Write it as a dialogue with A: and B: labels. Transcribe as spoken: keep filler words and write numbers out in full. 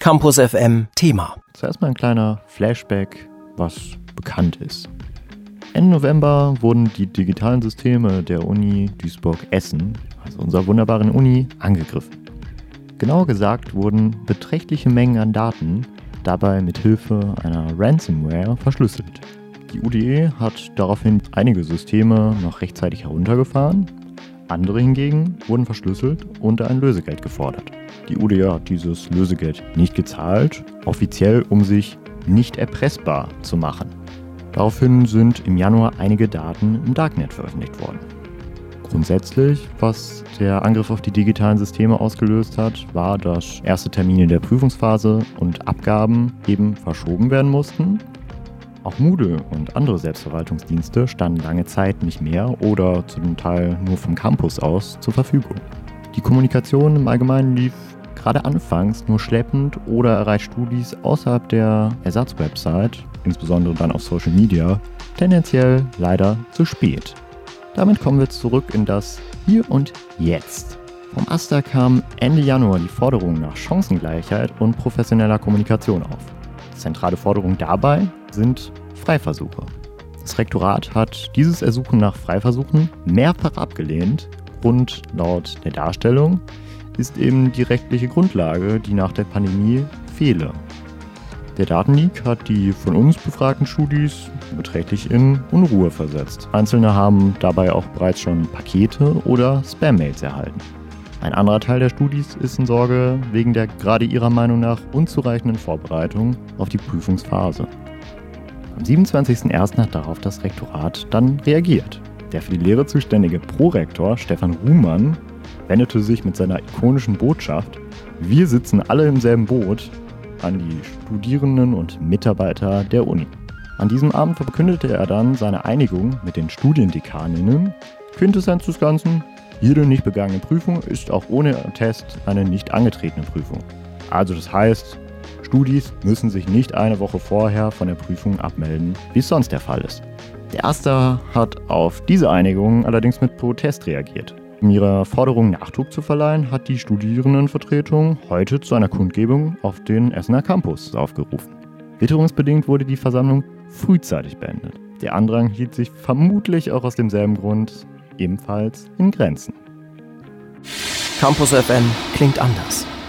A: Campus F M Thema.
B: Zuerst mal ein kleiner Flashback, was bekannt ist. Ende November wurden die digitalen Systeme der Uni Duisburg-Essen, also unserer wunderbaren Uni, angegriffen. Genauer gesagt wurden beträchtliche Mengen an Daten dabei mit Hilfe einer Ransomware verschlüsselt. Die U D E hat daraufhin einige Systeme noch rechtzeitig heruntergefahren, andere hingegen wurden verschlüsselt und ein Lösegeld gefordert. Die U D E hat dieses Lösegeld nicht gezahlt, offiziell um sich nicht erpressbar zu machen. Daraufhin sind im Januar einige Daten im Darknet veröffentlicht worden. Grundsätzlich, was der Angriff auf die digitalen Systeme ausgelöst hat, war, dass erste Termine der Prüfungsphase und Abgaben eben verschoben werden mussten. Auch Moodle und andere Selbstverwaltungsdienste standen lange Zeit nicht mehr oder zum Teil nur vom Campus aus zur Verfügung. Die Kommunikation im Allgemeinen lief gerade anfangs nur schleppend oder erreicht Studis außerhalb der Ersatzwebsite, insbesondere dann auf Social Media, tendenziell leider zu spät. Damit kommen wir zurück in das Hier und Jetzt. Vom AStA kam Ende Januar die Forderung nach Chancengleichheit und professioneller Kommunikation auf. Zentrale Forderungen dabei sind Freiversuche. Das Rektorat hat dieses Ersuchen nach Freiversuchen mehrfach abgelehnt und laut der Darstellung ist eben die rechtliche Grundlage, die nach der Pandemie fehle. Der Datenleak hat die von uns befragten Studis beträchtlich in Unruhe versetzt. Einzelne haben dabei auch bereits schon Pakete oder Spam-Mails erhalten. Ein anderer Teil der Studis ist in Sorge wegen der gerade ihrer Meinung nach unzureichenden Vorbereitung auf die Prüfungsphase. Am siebenundzwanzigsten ersten hat darauf das Rektorat dann reagiert. Der für die Lehre zuständige Prorektor Stefan Ruhmann wendete sich mit seiner ikonischen Botschaft „Wir sitzen alle im selben Boot" an die Studierenden und Mitarbeiter der Uni. An diesem Abend verkündete er dann seine Einigung mit den Studiendekaninnen. Quintessenz des Ganzen: Jede nicht begangene Prüfung ist auch ohne Test eine nicht angetretene Prüfung. Also das heißt, Studis müssen sich nicht eine Woche vorher von der Prüfung abmelden, wie es sonst der Fall ist. Der AStA hat auf diese Einigung allerdings mit Protest reagiert. Um ihrer Forderung Nachdruck zu verleihen, hat die Studierendenvertretung heute zu einer Kundgebung auf den Essener Campus aufgerufen. Witterungsbedingt wurde die Versammlung frühzeitig beendet. Der Andrang hielt sich vermutlich auch aus demselben Grund ebenfalls in Grenzen.
A: Campus F M klingt anders.